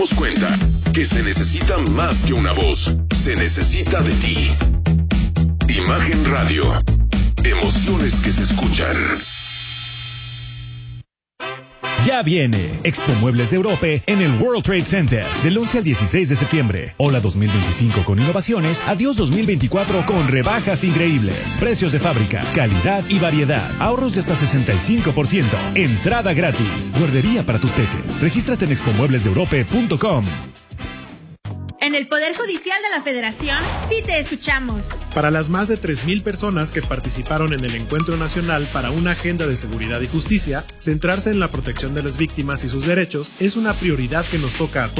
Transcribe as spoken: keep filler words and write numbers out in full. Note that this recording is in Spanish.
Nos cuenta que se necesita más que una voz, se necesita de ti. Imagen Radio, emociones que se escuchan. Ya viene Expo Muebles de Europe en el World Trade Center del once al dieciséis de septiembre. Hola dos mil veinticinco con innovaciones, adiós dos mil veinticuatro con rebajas increíbles. Precios de fábrica, calidad y variedad. Ahorros de hasta sesenta y cinco por ciento. Entrada gratis. Guardería para tus peques. Regístrate en expo muebles de europe punto com. En el Poder Judicial de la Federación, sí te escuchamos. Para las más de tres mil personas que participaron en el Encuentro Nacional para una Agenda de Seguridad y Justicia, centrarse en la protección de las víctimas y sus derechos es una prioridad que nos toca a todos.